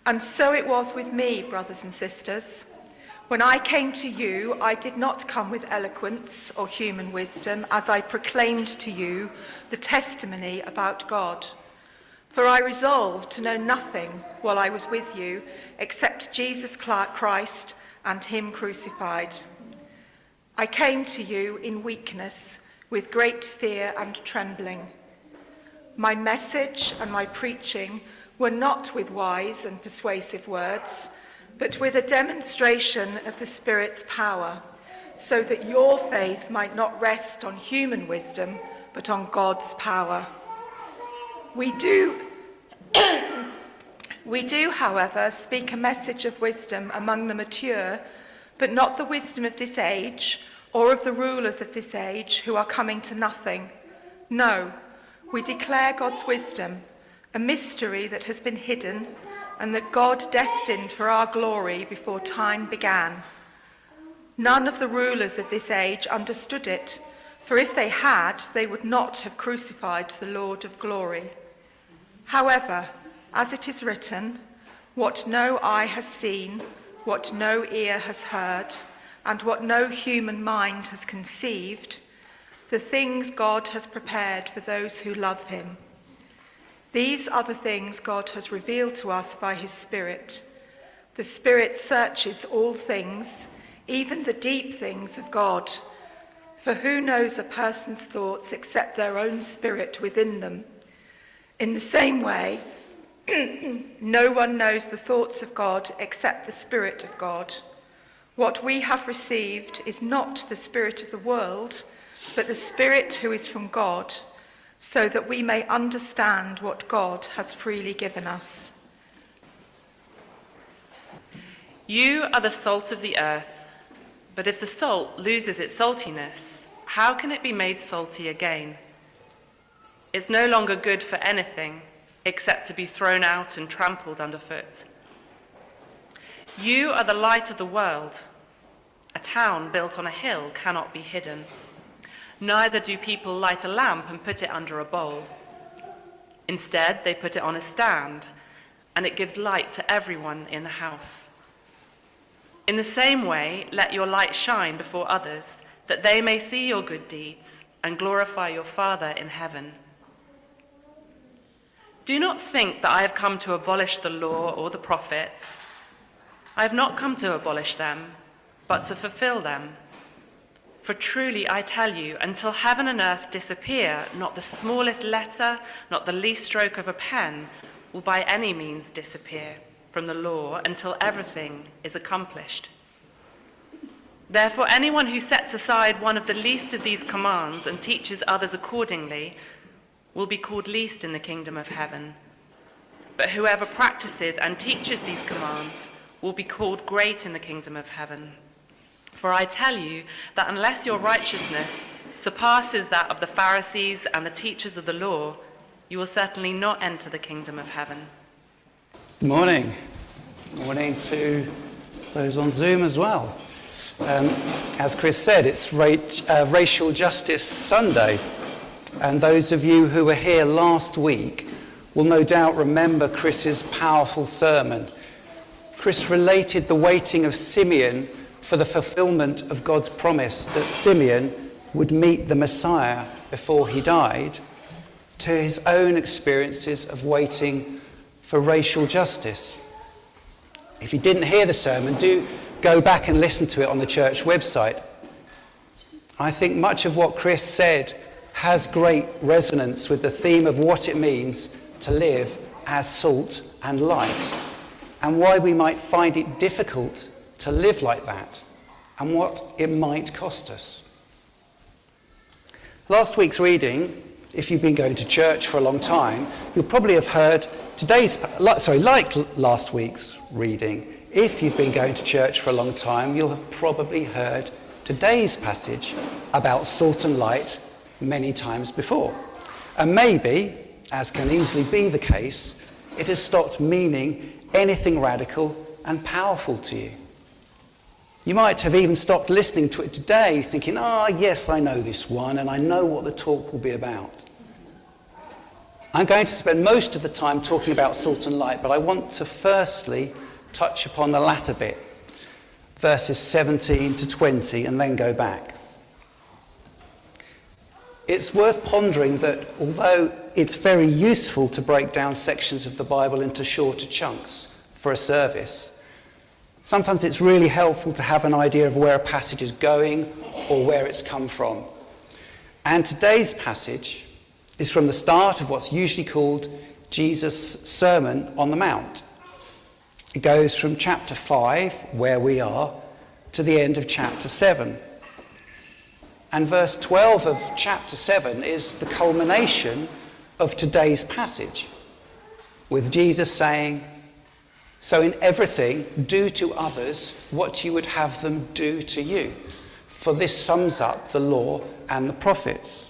And so it was with me, brothers and sisters. When I came to you, I did not come with eloquence or human wisdom, as I proclaimed to you the testimony about God. For I resolved to know nothing while I was with you except Jesus Christ and him crucified. I came to you in weakness, with great fear and trembling. My message and my preaching were not with wise and persuasive words, but with a demonstration of the Spirit's power, so that your faith might not rest on human wisdom, but on God's power. We do, however, speak a message of wisdom among the mature, but not the wisdom of this age, or of the rulers of this age who are coming to nothing. No, we declare God's wisdom, a mystery that has been hidden, and that God destined for our glory before time began. None of the rulers of this age understood it, for if they had, they would not have crucified the Lord of glory. However, as it is written, what no eye has seen, what no ear has heard, and what no human mind has conceived, the things God has prepared for those who love him. These are the things God has revealed to us by his Spirit. The Spirit searches all things, even the deep things of God. For who knows a person's thoughts except their own spirit within them? In the same way, no one knows the thoughts of God except the Spirit of God. What we have received is not the spirit of the world, but the Spirit who is from God, so that we may understand what God has freely given us. You are the salt of the earth, but if the salt loses its saltiness, how can it be made salty again? It's no longer good for anything except to be thrown out and trampled underfoot. You are the light of the world. A town built on a hill cannot be hidden. Neither do people light a lamp and put it under a bowl. Instead, they put it on a stand, and it gives light to everyone in the house. In the same way, let your light shine before others, that they may see your good deeds and glorify your Father in heaven. Do not think that I have come to abolish the law or the prophets. I have not come to abolish them, but to fulfill them. For truly I tell you, until heaven and earth disappear, not the smallest letter, not the least stroke of a pen, will by any means disappear from the law until everything is accomplished. Therefore, anyone who sets aside one of the least of these commands and teaches others accordingly will be called least in the kingdom of heaven. But whoever practices and teaches these commands will be called great in the kingdom of heaven. For I tell you that unless your righteousness surpasses that of the Pharisees and the teachers of the law, you will certainly not enter the kingdom of heaven. Good morning. Good morning to those on Zoom as well. As Chris said, it's Racial Justice Sunday, and those of you who were here last week will no doubt remember Chris's powerful sermon. Chris related the waiting of Simeon for the fulfillment of God's promise that Simeon would meet the Messiah before he died, to his own experiences of waiting for racial justice. If you didn't hear the sermon, do go back and listen to it on the church website. I think much of what Chris said has great resonance with the theme of what it means to live as salt and light, and why we might find it difficult to live like that, and what it might cost us. Last week's reading, if you've been going to church for a long time, you'll probably have heard like last week's reading, if you've been going to church for a long time, you'll have probably heard today's passage about salt and light many times before. And maybe, as can easily be the case, it has stopped meaning anything radical and powerful to you. You might have even stopped listening to it today, thinking, yes, I know this one, and I know what the talk will be about. I'm going to spend most of the time talking about salt and light, but I want to firstly touch upon the latter bit, verses 17 to 20, and then go back. It's worth pondering that although it's very useful to break down sections of the Bible into shorter chunks for a service, sometimes it's really helpful to have an idea of where a passage is going or where it's come from. And today's passage is from the start of what's usually called Jesus' Sermon on the Mount. It goes from chapter 5, where we are, to the end of chapter 7. And verse 12 of chapter 7 is the culmination of today's passage, with Jesus saying, "So in everything, do to others what you would have them do to you, for this sums up the law and the prophets."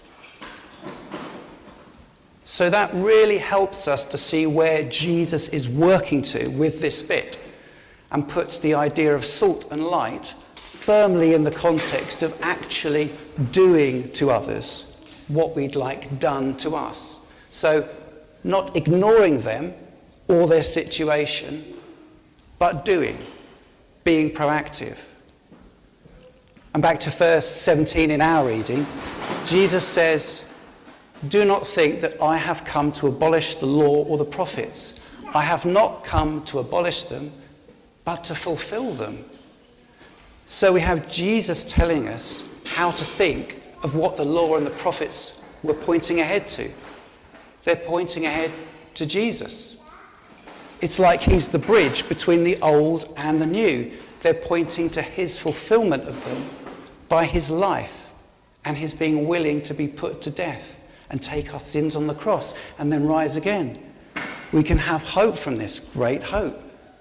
So that really helps us to see where Jesus is working to with this bit, and puts the idea of salt and light firmly in the context of actually doing to others what we'd like done to us. So not ignoring them or their situation, but being proactive. And back to verse 17 in our reading, Jesus says, "Do not think that I have come to abolish the law or the prophets. I have not come to abolish them, but to fulfill them." So we have Jesus telling us how to think of what the law and the prophets were pointing ahead to. They're pointing ahead to Jesus. It's like he's the bridge between the old and the new. They're pointing to his fulfillment of them by his life and his being willing to be put to death and take our sins on the cross and then rise again. We can have hope from this, great hope.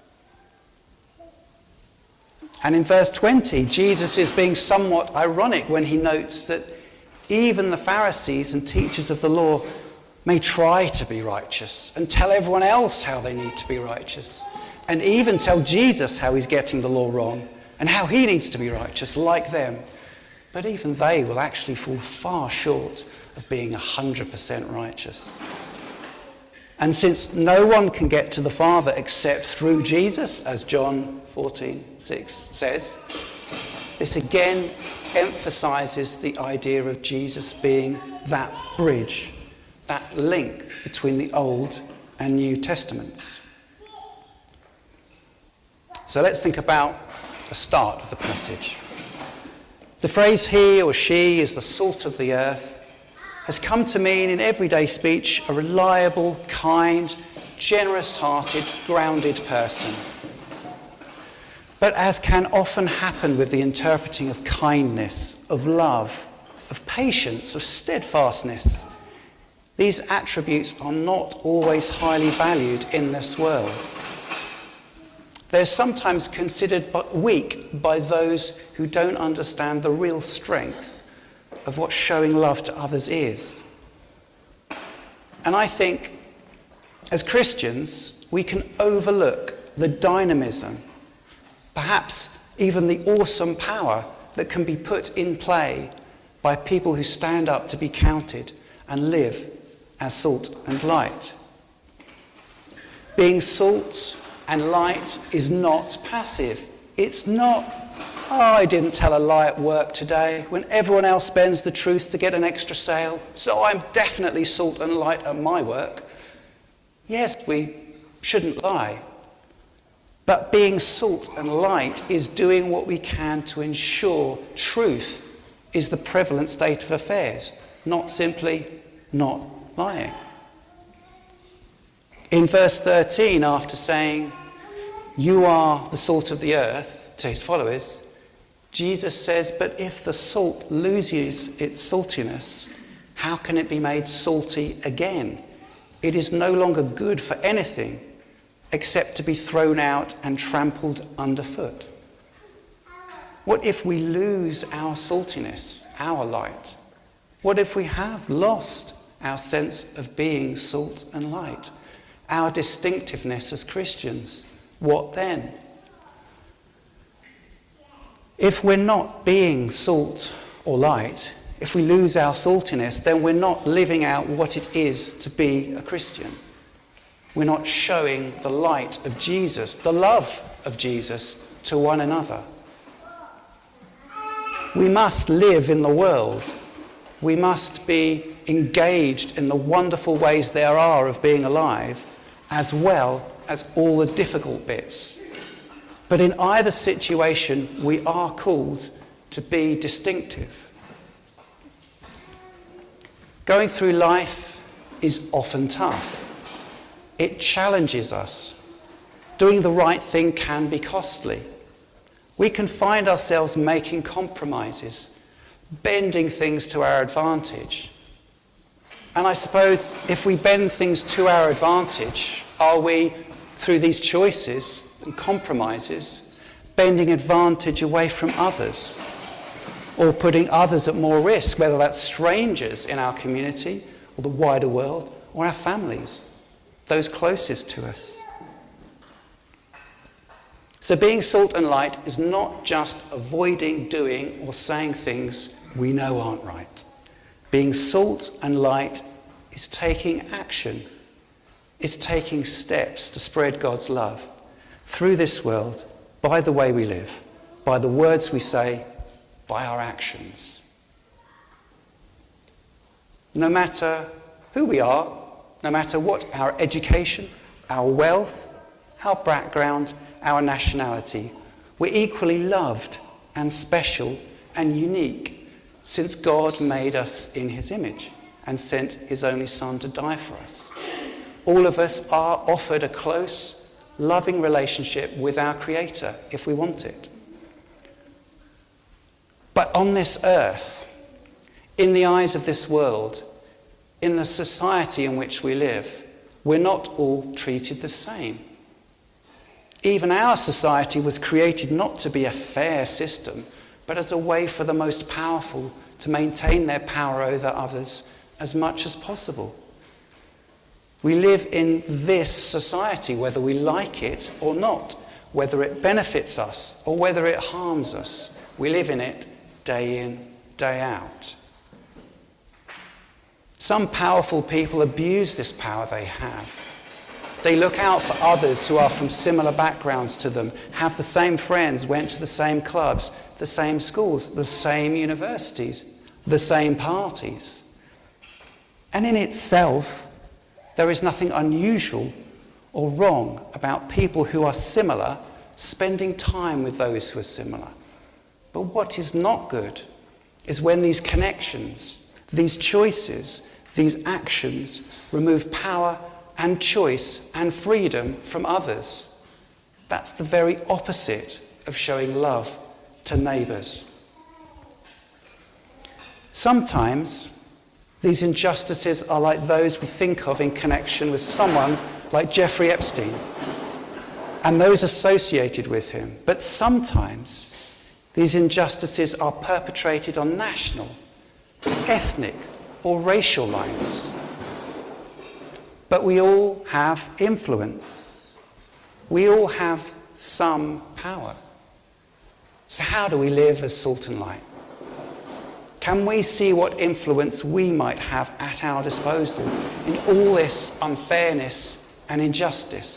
And in verse 20, Jesus is being somewhat ironic when he notes that even the Pharisees and teachers of the law may try to be righteous and tell everyone else how they need to be righteous, and even tell Jesus how he's getting the law wrong and how he needs to be righteous like them. But even they will actually fall far short of being 100% righteous. And since no one can get to the Father except through Jesus, as John 14:6 says, this again emphasizes the idea of Jesus being that bridge, that link between the Old and New Testaments. So let's think about the start of the passage. The phrase he or she is the salt of the earth has come to mean in everyday speech a reliable, kind, generous-hearted, grounded person. But as can often happen with the interpreting of kindness, of love, of patience, of steadfastness, these attributes are not always highly valued in this world. They're sometimes considered weak by those who don't understand the real strength of what showing love to others is. And I think, as Christians, we can overlook the dynamism, perhaps even the awesome power that can be put in play by people who stand up to be counted and live as salt and light. Being salt and light is not passive. It's not, "Oh, I didn't tell a lie at work today," when everyone else bends the truth to get an extra sale, so I'm definitely salt and light at my work. Yes, we shouldn't lie. But being salt and light is doing what we can to ensure truth is the prevalent state of affairs, not simply not lying. In verse 13, after saying, "You are the salt of the earth," to his followers, Jesus says, "But if the salt loses its saltiness, how can it be made salty again? It is no longer good for anything except to be thrown out and trampled underfoot." What if we lose our saltiness, our light? What if we have lost our sense of being salt and light, our distinctiveness as Christians? What then? If we're not being salt or light, if we lose our saltiness, then we're not living out what it is to be a Christian. We're not showing the light of Jesus, the love of Jesus to one another. We must live in the world. We must be engaged in the wonderful ways there are of being alive, as well as all the difficult bits. But in either situation, we are called to be distinctive. Going through life is often tough. It challenges us. Doing the right thing can be costly. We can find ourselves making compromises, bending things to our advantage. And I suppose if we bend things to our advantage, are we, through these choices and compromises, bending advantage away from others? Or putting others at more risk, whether that's strangers in our community or the wider world, or our families, those closest to us. So being salt and light is not just avoiding doing or saying things we know aren't right. Being salt and light is taking action. It's taking steps to spread God's love through this world, by the way we live, by the words we say, by our actions. No matter who we are, no matter what our education, our wealth, our background, our nationality, we're equally loved and special and unique, since God made us in his image and sent his only Son to die for us. All of us are offered a close, loving relationship with our Creator if we want it. But on this earth, in the eyes of this world, in the society in which we live, we're not all treated the same. Even our society was created not to be a fair system, but as a way for the most powerful to maintain their power over others as much as possible. We live in this society, whether we like it or not, whether it benefits us or whether it harms us. We live in it day in, day out. Some powerful people abuse this power they have. They look out for others who are from similar backgrounds to them, have the same friends, went to the same clubs, the same schools, the same universities, the same parties. And in itself, there is nothing unusual or wrong about people who are similar spending time with those who are similar. But what is not good is when these connections, these choices, these actions remove power and choice and freedom from others. That's the very opposite of showing love to neighbours. Sometimes these injustices are like those we think of in connection with someone like Jeffrey Epstein and those associated with him. But sometimes these injustices are perpetrated on national, ethnic, or racial lines. But we all have influence. We all have some power. So how do we live as salt and light? Can we see what influence we might have at our disposal in all this unfairness and injustice?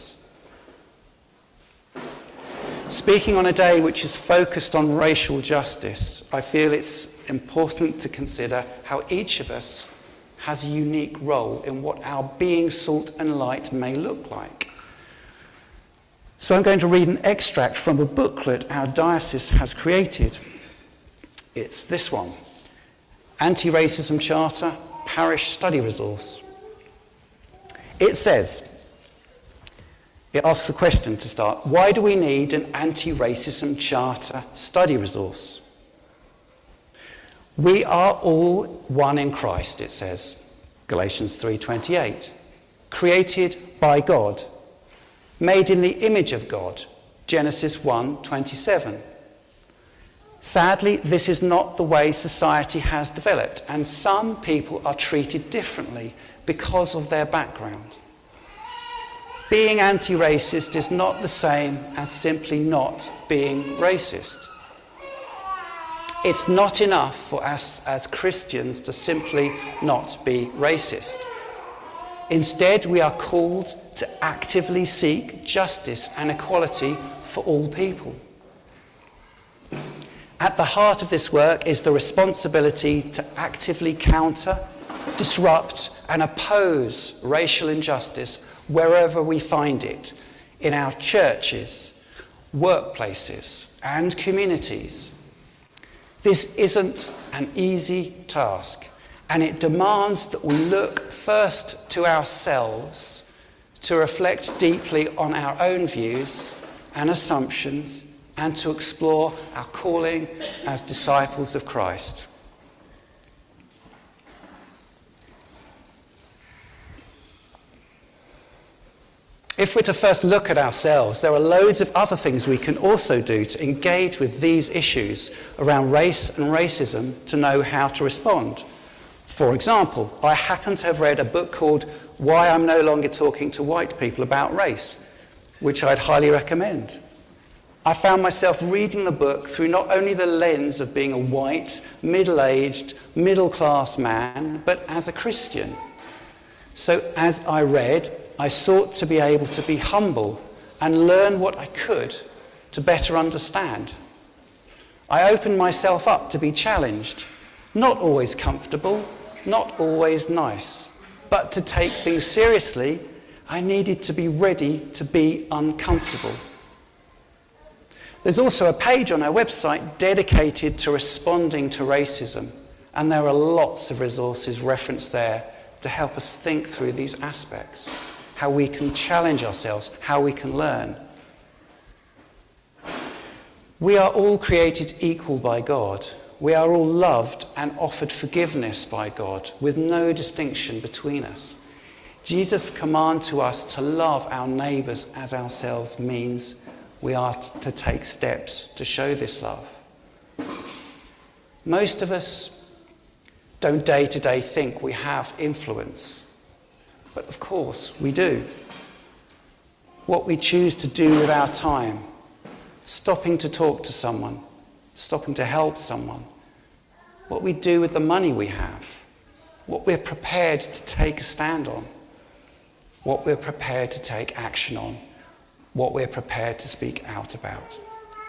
Speaking on a day which is focused on racial justice, I feel it's important to consider how each of us has a unique role in what our being salt and light may look like. So I'm going to read an extract from a booklet our diocese has created. It's this one, Anti-Racism Charter, Parish Study Resource. It says, it asks a question to start. Why do we need an anti-racism charter study resource? We are all one in Christ, it says, Galatians 3:28. Created by God, made in the image of God, Genesis 1:27. Sadly, this is not the way society has developed, and some people are treated differently because of their background. Being anti-racist is not the same as simply not being racist. It's not enough for us as Christians to simply not be racist. Instead, we are called to actively seek justice and equality for all people. At the heart of this work is the responsibility to actively counter, disrupt, and oppose racial injustice wherever we find it, in our churches, workplaces, and communities. This isn't an easy task, and it demands that we look first to ourselves to reflect deeply on our own views and assumptions and to explore our calling as disciples of Christ. If we're to first look at ourselves, there are loads of other things we can also do to engage with these issues around race and racism to know how to respond. For example, I happen to have read a book called Why I'm No Longer Talking to White People About Race, which I'd highly recommend. I found myself reading the book through not only the lens of being a white, middle-aged, middle-class man, but as a Christian. So as I read, I sought to be able to be humble and learn what I could to better understand. I opened myself up to be challenged, not always comfortable, not always nice, but to take things seriously, I needed to be ready to be uncomfortable. There's also a page on our website dedicated to responding to racism, and there are lots of resources referenced there to help us think through these aspects, how we can challenge ourselves, how we can learn. We are all created equal by God. We are all loved and offered forgiveness by God, with no distinction between us. Jesus' command to us to love our neighbours as ourselves means we are to take steps to show this love. Most of us don't day to day think we have influence, but of course we do. What we choose to do with our time, stopping to talk to someone, stopping to help someone, what we do with the money we have, what we're prepared to take a stand on, what we're prepared to take action on, what we're prepared to speak out about.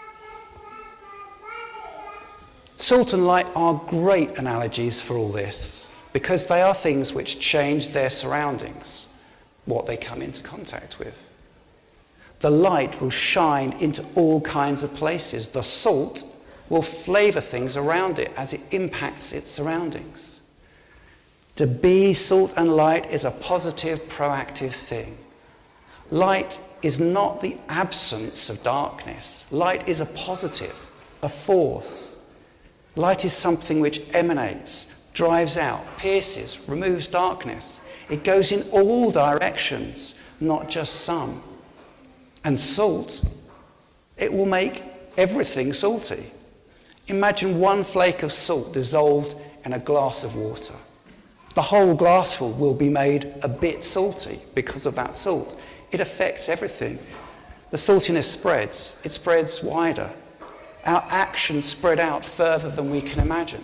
Salt and light are great analogies for all this because they are things which change their surroundings, what they come into contact with. The light will shine into all kinds of places. The salt will flavour things around it as it impacts its surroundings. To be salt and light is a positive, proactive thing. Light is not the absence of darkness. Light is a positive, a force. Light is something which emanates, drives out, pierces, removes darkness. It goes in all directions, not just some. And salt, it will make everything salty. Imagine one flake of salt dissolved in a glass of water. The whole glassful will be made a bit salty because of that salt. It affects everything. The saltiness spreads. It spreads wider. Our actions spread out further than we can imagine.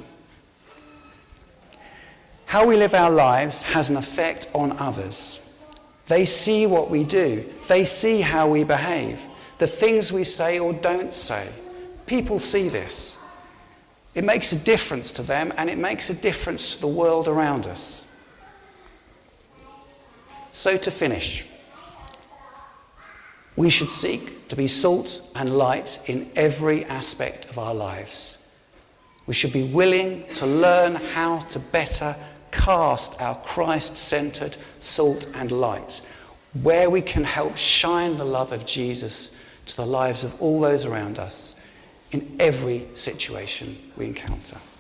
How we live our lives has an effect on others. They see what we do. They see how we behave, the things we say or don't say. People see this. It makes a difference to them, and it makes a difference to the world around us. So to finish, we should seek to be salt and light in every aspect of our lives. We should be willing to learn how to better cast our Christ-centered salt and light, where we can help shine the love of Jesus to the lives of all those around us in every situation we encounter.